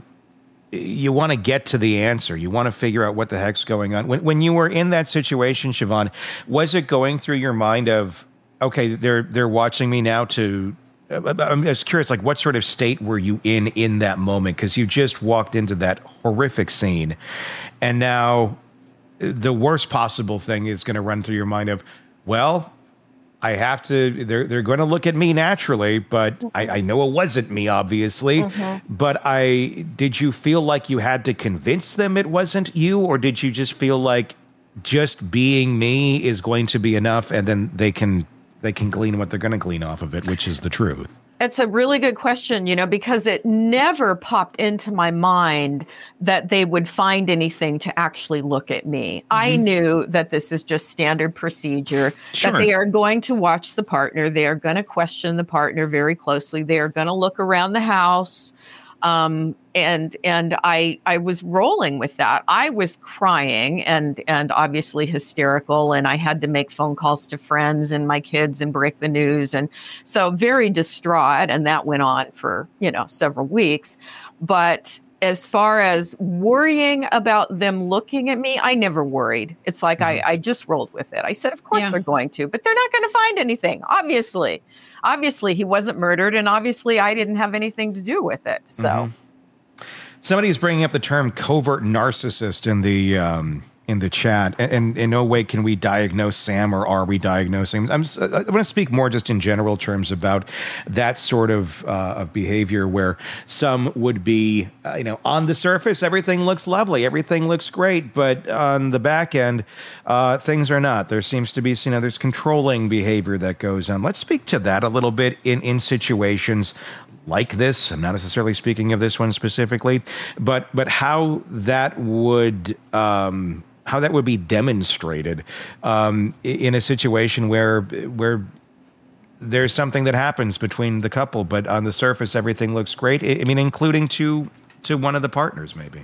you want to get to the answer. You want to figure out what the heck's going on. When, when you were in that situation, Siobhan, was it going through your mind of, okay, they're they're watching me now to, I'm just curious, like what sort of state were you in in that moment? Because you just walked into that horrific scene, and now the worst possible thing is going to run through your mind of, well, I have to, they're, they're going to look at me naturally, but I, I know it wasn't me, obviously. Mm-hmm. But I, did you feel like you had to convince them it wasn't you? Or did you just feel like just being me is going to be enough, and then they can, they can glean what they're going to glean off of it, which is the truth? It's a really good question, you know, because it never popped into my mind that they would find anything to actually look at me. Mm-hmm. I knew that this is just standard procedure, sure. that they are going to watch the partner. They are going to question the partner very closely. They are going to look around the house. Um, and, and I, I was rolling with that. I was crying and, and obviously hysterical, and I had to make phone calls to friends and my kids and break the news. And so very distraught. And that went on for, you know, several weeks. But as far as worrying about them looking at me, I never worried. It's like, mm-hmm. I, I just rolled with it. I said, of course yeah. they're going to, but they're not going to find anything. Obviously, obviously he wasn't murdered, and obviously I didn't have anything to do with it. So mm-hmm. Somebody is bringing up the term covert narcissist in the, um, in the chat, and, and in no way can we diagnose Sam, or are we diagnosing? I'm just, I want to speak more just in general terms about that sort of uh, of behavior, where some would be, uh, you know, on the surface everything looks lovely, everything looks great, but on the back end uh, things are not. There seems to be, you know, there's controlling behavior that goes on. Let's speak to that a little bit in in situations like this. I'm not necessarily speaking of this one specifically, but but how that would. Um, how that would be demonstrated um, in a situation where where there's something that happens between the couple, but on the surface everything looks great. I mean, including to to one of the partners, maybe.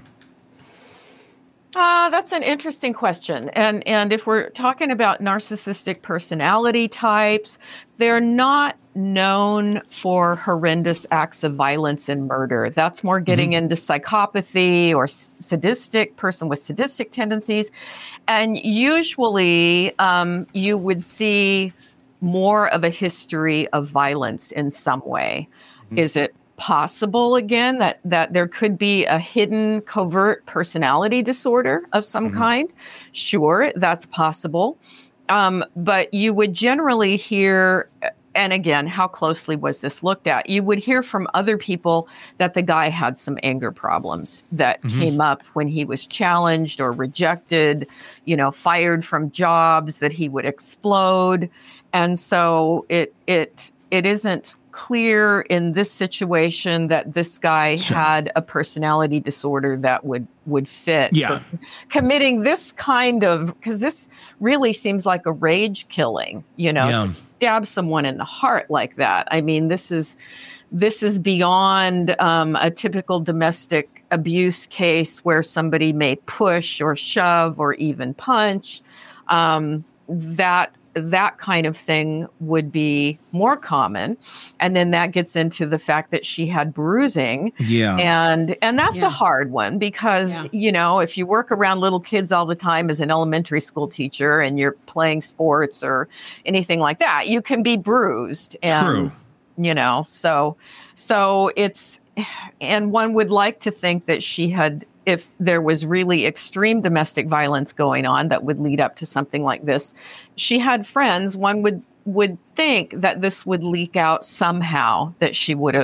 Uh, that's an interesting question. And and if we're talking about narcissistic personality types, they're not known for horrendous acts of violence and murder. That's more getting mm-hmm. into psychopathy or sadistic, person with sadistic tendencies. And usually um, you would see more of a history of violence in some way. Mm-hmm. Is it possible, again, that that there could be a hidden covert personality disorder of some mm-hmm. kind? Sure, that's possible. Um, but you would generally hear, and again, how closely was this looked at? You would hear from other people that the guy had some anger problems that mm-hmm. came up when he was challenged or rejected, you know, fired from jobs, that he would explode. And so it it it isn't clear in this situation that this guy sure. had a personality disorder that would would fit yeah. for committing this kind of, because this really seems like a rage killing, you know, yeah. to stab someone in the heart like that. I mean, this is this is beyond um, a typical domestic abuse case where somebody may push or shove or even punch. Um, that that kind of thing would be more common. And then that gets into the fact that she had bruising. Yeah. And, and that's yeah. a hard one because, yeah. you know, if you work around little kids all the time as an elementary school teacher and you're playing sports or anything like that, you can be bruised. And, True. You know, so, so it's, and one would like to think that she had, if there was really extreme domestic violence going on that would lead up to something like this, she had friends. One would would think that this would leak out somehow, that she would have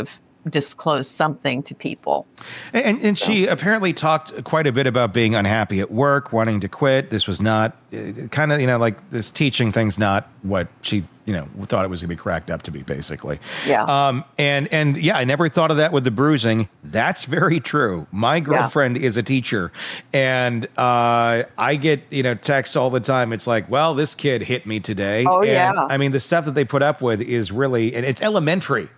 disclose something to people. And, and she so. apparently talked quite a bit about being unhappy at work, wanting to quit. This was not uh, kind of, you know, like this teaching thing's not what she, you know, thought it was going to be cracked up to be, basically. Yeah. Um, and, and yeah, I never thought of that with the bruising. That's very true. My girlfriend yeah. is a teacher, and uh, I get, you know, texts all the time. It's like, well, this kid hit me today. Oh, and, yeah. I mean, the stuff that they put up with is really, and it's elementary.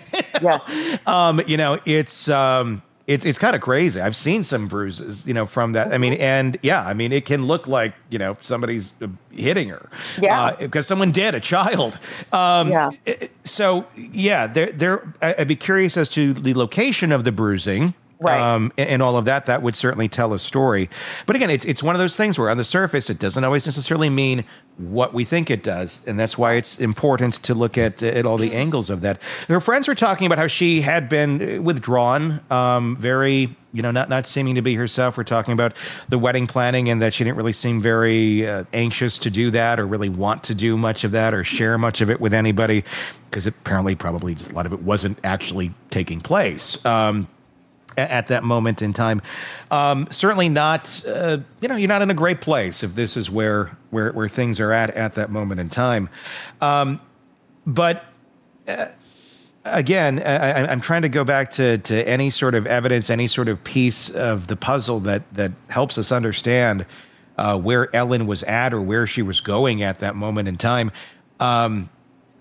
Yes. Um, you know, it's um, it's it's kind of crazy. I've seen some bruises, you know, from that. I mean, and yeah, I mean, it can look like, you know, somebody's hitting her. Yeah. Uh, because someone did, a child. Um, yeah. So yeah, there there. I'd be curious as to the location of the bruising. Right. Um, and, and all of that, that would certainly tell a story. But again, it's it's one of those things where on the surface, it doesn't always necessarily mean what we think it does. And that's why it's important to look at, at all the angles of that. Her friends were talking about how she had been withdrawn, um, very, you know, not, not seeming to be herself. We're talking about the wedding planning and that she didn't really seem very uh, anxious to do that or really want to do much of that or share much of it with anybody, because apparently probably just a lot of it wasn't actually taking place. Um at that moment in time. Um, certainly not, uh, you know, you're not in a great place if this is where, where, where things are at, at that moment in time. Um, but, uh, again, I, I'm trying to go back to, to any sort of evidence, any sort of piece of the puzzle that, that helps us understand, uh, where Ellen was at or where she was going at that moment in time. Um,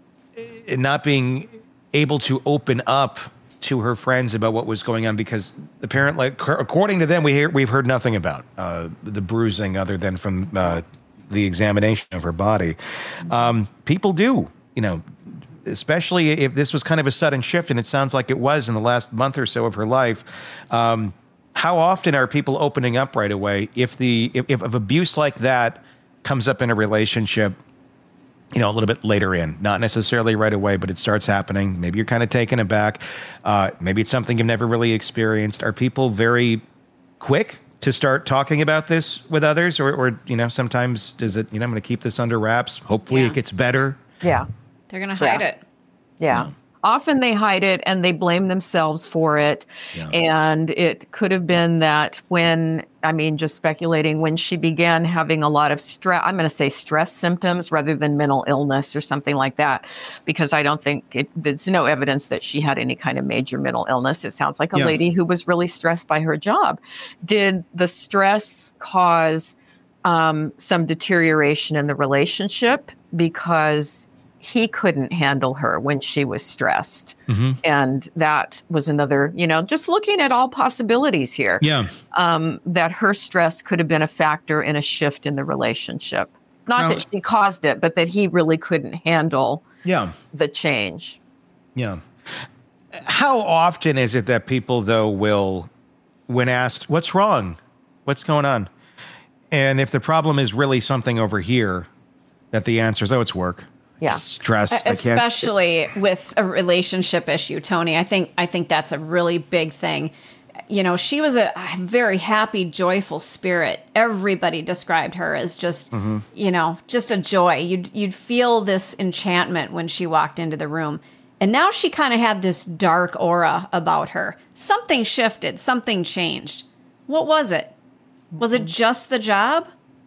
not being able to open up to her friends about what was going on, because apparently, according to them, we hear, we've heard nothing about uh, the bruising other than from uh, the examination of her body. Um, people do, you know, especially if this was kind of a sudden shift, and it sounds like it was in the last month or so of her life. Um, how often are people opening up right away if the if, if abuse like that comes up in a relationship? You know, a little bit later in, not necessarily right away, but it starts happening. Maybe you're kind of taken aback. Uh, maybe it's something you've never really experienced. Are people very quick to start talking about this with others? Or, or you know, sometimes does it, you know, I'm going to keep this under wraps. Hopefully yeah. it gets better. Yeah. They're going to hide yeah. it. Yeah. yeah. Often they hide it and they blame themselves for it. Yeah. And it could have been that when, I mean, just speculating, when she began having a lot of stress, I'm going to say stress symptoms rather than mental illness or something like that, because I don't think it, there's no evidence that she had any kind of major mental illness. It sounds like a Yeah. lady who was really stressed by her job. Did the stress cause um, some deterioration in the relationship because he couldn't handle her when she was stressed? Mm-hmm. And that was another, you know, just looking at all possibilities here. Yeah. Um, that her stress could have been a factor in a shift in the relationship. Not Now- that she caused it, but that he really couldn't handle Yeah. the change. Yeah. How often is it that people, though, will, when asked, what's wrong? What's going on? And if the problem is really something over here, that the answer is, oh, it's work. Yeah. Stress. I can't- Especially with a relationship issue, Tony. I think I think that's a really big thing. You know, she was a very happy, joyful spirit. Everybody described her as just, Mhm. you know, just a joy. You'd you'd feel this enchantment when she walked into the room. And now she kind of had this dark aura about her. Something shifted, something changed. What was it? Was it just the job?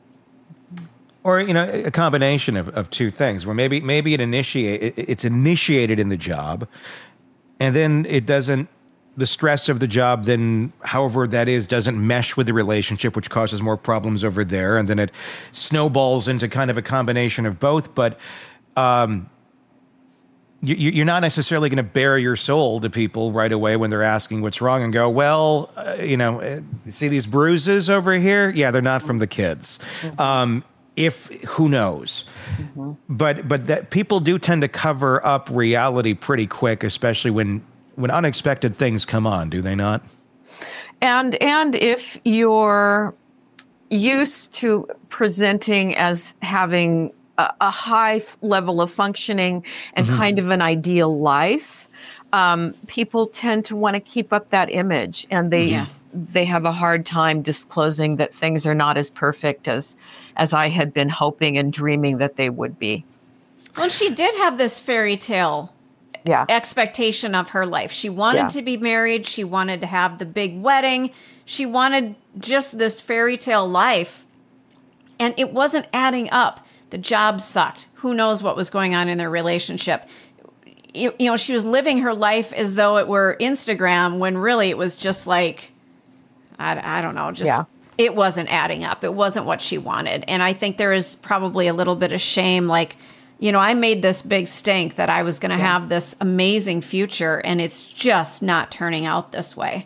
Or, you know, a combination of, of two things where maybe maybe it initiate it, it's initiated in the job, and then it doesn't, the stress of the job then, however that is, doesn't mesh with the relationship, which causes more problems over there, and then it snowballs into kind of a combination of both. But um, you, you're not necessarily going to bare your soul to people right away when they're asking what's wrong and go, well, uh, you know, uh, see these bruises over here? Yeah, they're not from the kids. Um, If who knows, mm-hmm. but but that people do tend to cover up reality pretty quick, especially when when unexpected things come on. Do they not? And and if you're used to presenting as having a, a high f- level of functioning and Mhm. kind of an ideal life, um, people tend to want to keep up that image, and they. Yeah. They have a hard time disclosing that things are not as perfect as as I had been hoping and dreaming that they would be. Well, she did have this fairy tale yeah. expectation of her life. She wanted Yeah. to be married. She wanted to have the big wedding. She wanted just this fairy tale life. And it wasn't adding up. The job sucked. Who knows what was going on in their relationship? You, you know, she was living her life as though it were Instagram when really it was just like, I, I don't know, just Yeah. it wasn't adding up. It wasn't what she wanted. And I think there is probably a little bit of shame. Like, you know, I made this big stink that I was going to Yeah. have this amazing future, and it's just not turning out this way.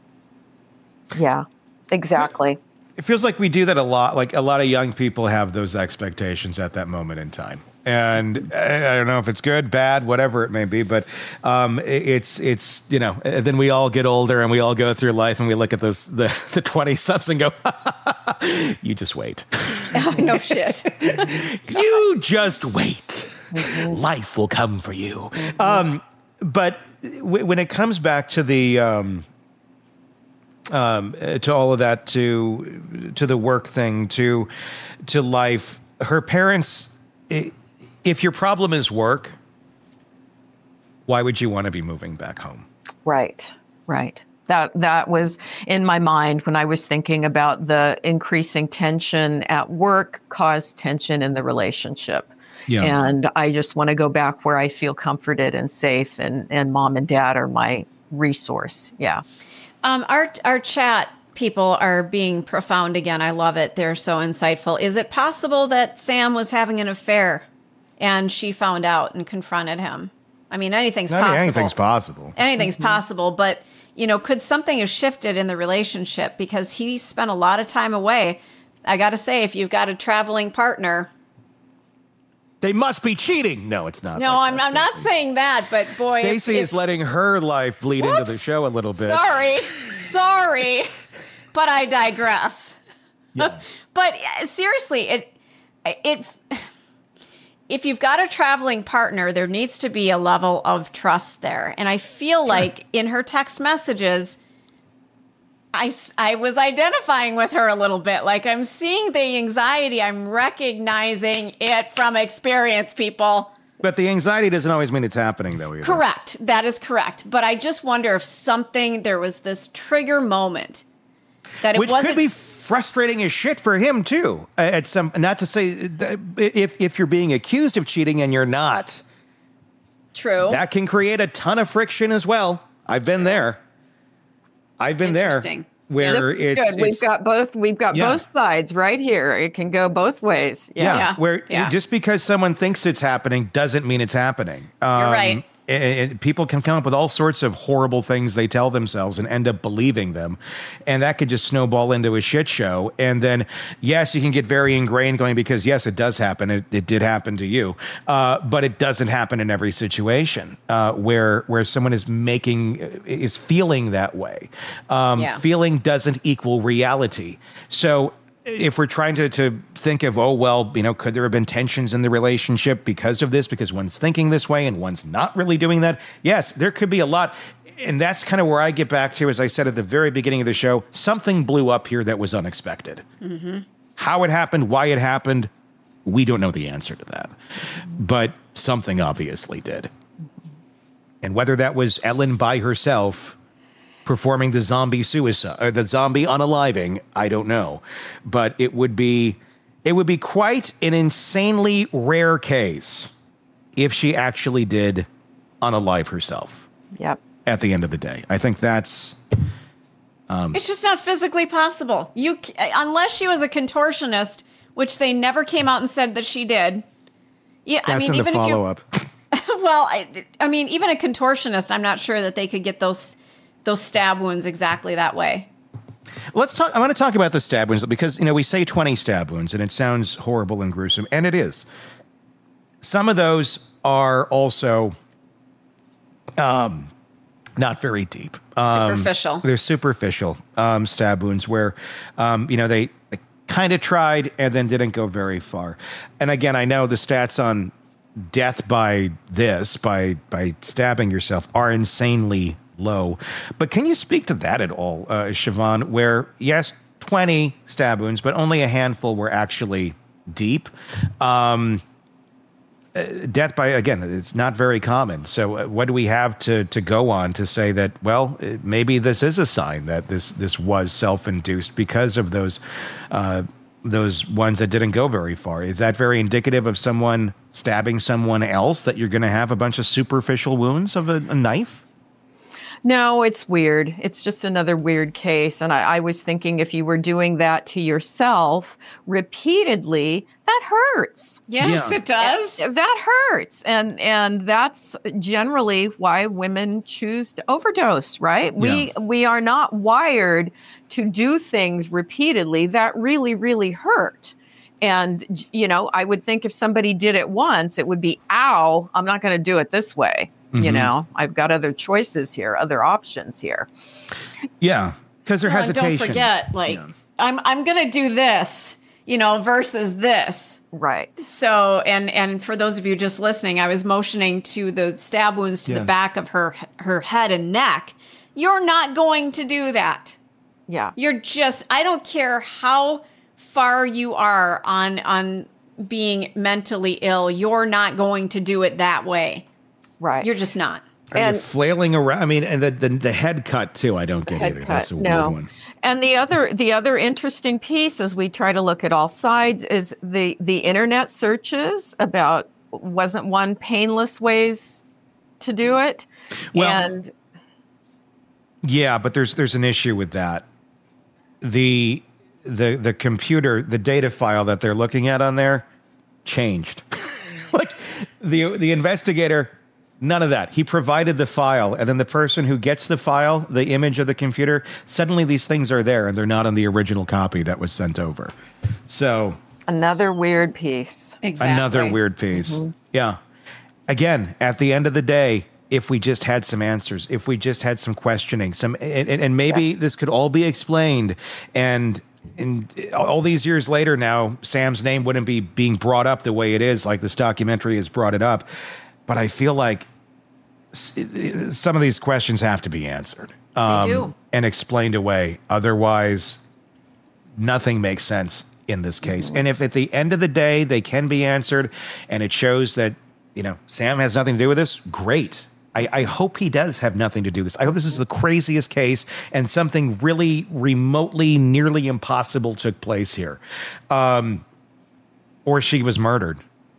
Yeah, exactly. It feels like we do that a lot. Like a lot of young people have those expectations at that moment in time. And I I don't know if it's good, bad, whatever it may be, but um, it- it's, it's you know, uh, then we all get older and we all go through life and we look at those, the, the twenty-somethings and go, you just wait. Oh, no shit. You just wait. Life will come for you. Um, but w- when it comes back to the... Um, um, uh, to all of that, to to the work thing, to to life. Her parents, i- if your problem is work, why would you want to be moving back home? Right, right. That that was in my mind when I was thinking about the increasing tension at work caused tension in the relationship. Yeah. And I just want to go back where I feel comforted and safe, and, and mom and dad are my resource. Yeah. Um, our our chat people are being profound again. I love it. They're so insightful. Is it possible that Sam was having an affair and she found out and confronted him? I mean, anything's I mean, possible. anything's possible. Anything's possible, but you know, could something have shifted in the relationship because he spent a lot of time away? I got to say, if you've got a traveling partner, They must be cheating. No, it's not. no, like I'm, that, I'm not Stacey. saying that, but boy, if- Stacey if- is letting her life bleed into the show a little bit. Sorry, sorry, but I digress. Yeah. But uh, seriously, it it if you've got a traveling partner, there needs to be a level of trust there, and I feel like in her text messages, I s- I was identifying with her a little bit. Like I'm seeing the anxiety, I'm recognizing it from experience, people. But the anxiety doesn't always mean it's happening, though, either. Correct. That is correct. But I just wonder if something, there was this trigger moment that it Which wasn't. could be frustrating as shit for him, too. Uh, At some, not to say, that if, if you're being accused of cheating and you're not, true. that can create a ton of friction as well. I've been there. I've been there. Interesting. Where This is it's, good. We've it's got both. We've got Yeah. both sides right here. It can go both ways. Yeah, Yeah. where Yeah. just because someone thinks it's happening doesn't mean it's happening. Um, You're right. and- and people can come up with all sorts of horrible things they tell themselves and end up believing them. And that could just snowball into a shit show. And then, yes, you can get very ingrained going because, yes, it does happen. It, it did happen to you. Uh, but it doesn't happen in every situation uh, where where someone is making, is feeling that way. Um, Yeah. Feeling doesn't equal reality. So if we're trying to, to think of, oh, well, you know, could there have been tensions in the relationship because of this, because one's thinking this way and one's not really doing that? Yes, there could be a lot. And that's kind of where I get back to, as I said at the very beginning of the show, something blew up here that was unexpected. Mm-hmm. How it happened, why it happened, we don't know the answer to that. But something obviously did. And whether that was Ellen by herself performing the zombie suicide or the zombie unaliving, I don't know. But it would be it would be quite an insanely rare case if she actually did unalive herself. Yep. At the end of the day. I think that's um It's just not physically possible. You, c- unless she was a contortionist, which they never came out and said that she did. Yeah, that's I mean, in the even if you, follow-up. well, I, I mean, even a contortionist, I'm not sure that they could get those those stab wounds exactly that way. Let's talk. I want to talk about the stab wounds because, you know, we say twenty stab wounds and it sounds horrible and gruesome, and it is. Some of those are also um, not very deep. Um, Superficial. They're superficial um, stab wounds where, um, you know, they, they kind of tried and then didn't go very far. And again, I know the stats on death by this, by by stabbing yourself, are insanely low. But can you speak to that at all, uh, Siobhan, where, yes, twenty stab wounds, but only a handful were actually deep? Um, uh, death by, again, it's not very common. So uh, what do we have to to go on to say that, well, uh, maybe this is a sign that this this was self-induced because of those uh, those ones that didn't go very far? Is that very indicative of someone stabbing someone else, that you're going to have a bunch of superficial wounds of a, a knife? No, it's weird. It's just another weird case. And I, I was thinking, if you were doing that to yourself repeatedly, that hurts. Yes, yeah. It does. And that hurts. And and that's generally why women choose to overdose, right? We Yeah. we are not wired to do things repeatedly that really, really hurt. And, you know, I would think if somebody did it once, it would be, ow, I'm not going to do it this way. You Mhm. know, I've got other choices here, other options here. Yeah, because their Well, and hesitation. don't forget, like, I'm I'm gonna do this, you know, versus this. Right. So, and and for those of you just listening, I was motioning to the stab wounds to Yeah. the back of her her head and neck. You're not going to do that. Yeah. You're just, I don't care how far you are on on being mentally ill, you're not going to do it that way. Right. You're just not. Are you flailing around? I mean, and the, the, the head cut, too, I don't get either. That's a no. weird one. And the other the other interesting piece, as we try to look at all sides, is the the internet searches about, wasn't one painless ways to do it? Well, and Yeah, but there's there's an issue with that. The the the computer, the data file that they're looking at on there changed. Like the the investigator, none of that. He provided the file, and then the person who gets the file, the image of the computer, suddenly these things are there and they're not on the original copy that was sent over. So another weird piece. another weird piece. Mhm. Yeah. Again, at the end of the day, if we just had some answers, if we just had some questioning, some, and, and and maybe this could all be explained, and and all these years later now, Sam's name wouldn't be being brought up the way it is, like this documentary has brought it up. But I feel like s- some of these questions have to be answered. um, do. And explained away. Otherwise, nothing makes sense in this case. And if at the end of the day they can be answered and it shows that, you know, Sam has nothing to do with this, great. I, I hope he does have nothing to do with this. I hope this is the craziest case and something really remotely, nearly impossible took place here. Um, or she was murdered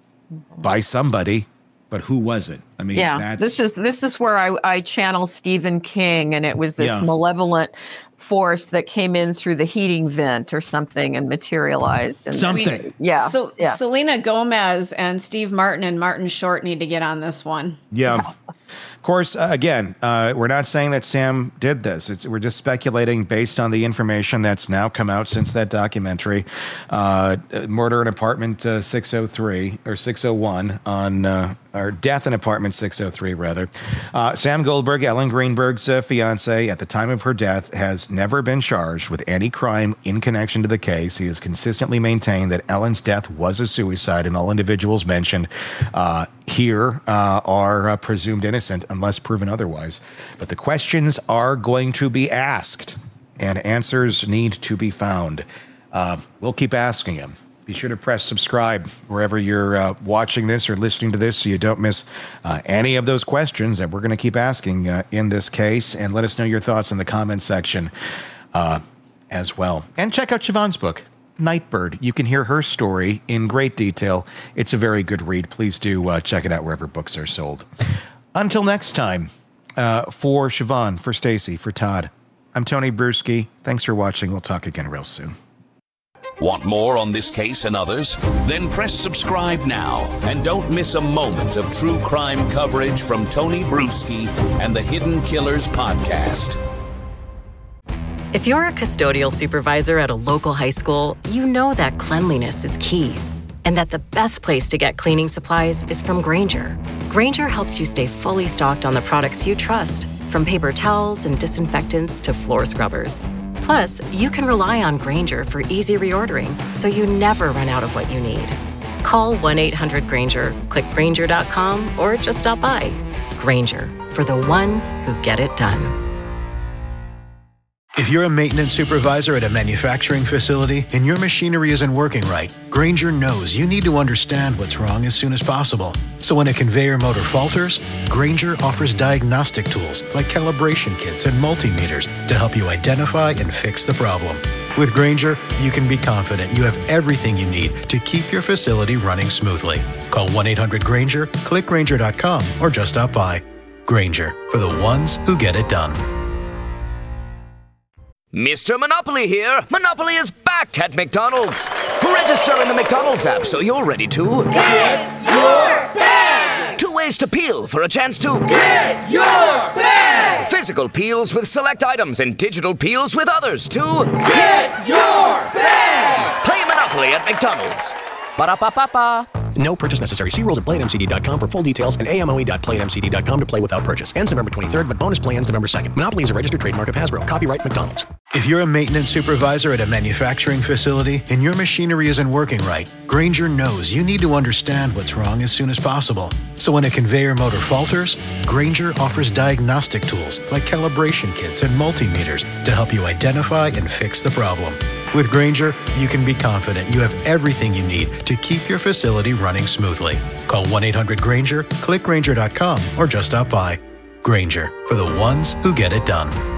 by somebody, but who was it? I mean, yeah, that's, this is this is where I, I channel Stephen King, and it was this Yeah. malevolent force that came in through the heating vent or something and materialized. And Something. yeah. So yeah. Selena Gomez and Steve Martin and Martin Short need to get on this one. Yeah. Of course, uh, again, uh, we're not saying that Sam did this. It's, we're just speculating based on the information that's now come out since that documentary. Uh, Murder in Apartment uh, six oh three or six oh one on, uh, or Death in Apartment six oh three, rather. Uh, Sam Goldberg, Ellen Greenberg's uh, fiance, at the time of her death, has never been charged with any crime in connection to the case. He has consistently maintained that Ellen's death was a suicide, and all individuals mentioned uh, here uh, are uh, presumed innocent unless proven otherwise. But the questions are going to be asked, and answers need to be found. Uh, we'll keep asking them. Be sure to press subscribe wherever you're uh, watching this or listening to this so you don't miss uh, any of those questions that we're going to keep asking uh, in this case. And let us know your thoughts in the comments section uh, as well. And check out Siobhan's book, Nightbird. You can hear her story in great detail. It's a very good read. Please do uh, check it out wherever books are sold. Until next time, uh, for Siobhan, for Stacy, for Todd, I'm Tony Bruschi. Thanks for watching. We'll talk again real soon. Want more on this case and others? Then press subscribe now and don't miss a moment of true crime coverage from Tony Bruschi and the Hidden Killers podcast. If you're a custodial supervisor at a local high school, you know that cleanliness is key, and that the best place to get cleaning supplies is from Grainger. Grainger helps you stay fully stocked on the products you trust, from paper towels and disinfectants to floor scrubbers. Plus, you can rely on Grainger for easy reordering, so you never run out of what you need. Call one eight hundred Grainger, click Grainger dot com, or just stop by. Grainger, for the ones who get it done. If you're a maintenance supervisor at a manufacturing facility and your machinery isn't working right, Grainger knows you need to understand what's wrong as soon as possible. So when a conveyor motor falters, Grainger offers diagnostic tools like calibration kits and multimeters to help you identify and fix the problem. With Grainger, you can be confident you have everything you need to keep your facility running smoothly. Call one eight hundred Grainger, click Grainger dot com, or just stop by. Grainger, for the ones who get it done. Mister Monopoly here. Monopoly is back at McDonald's. Register in the McDonald's app so you're ready to get your bag. Two ways to peel for a chance to get your bag. Physical peels with select items and digital peels with others to get your bag. Play Monopoly at McDonald's. Ba-da-ba-ba-ba. No purchase necessary. See rules at play at m c d dot com for full details and a m o e dot play at m c d dot com to play without purchase. Ends November twenty-third, but bonus play ends November second. Monopoly is a registered trademark of Hasbro. Copyright McDonald's. If you're a maintenance supervisor at a manufacturing facility and your machinery isn't working right, Grainger knows you need to understand what's wrong as soon as possible. So when a conveyor motor falters, Grainger offers diagnostic tools like calibration kits and multimeters to help you identify and fix the problem. With Grainger, you can be confident you have everything you need to keep your facility running smoothly. Call one eight hundred Grainger, click Grainger dot com, or just stop by. Grainger, for the ones who get it done.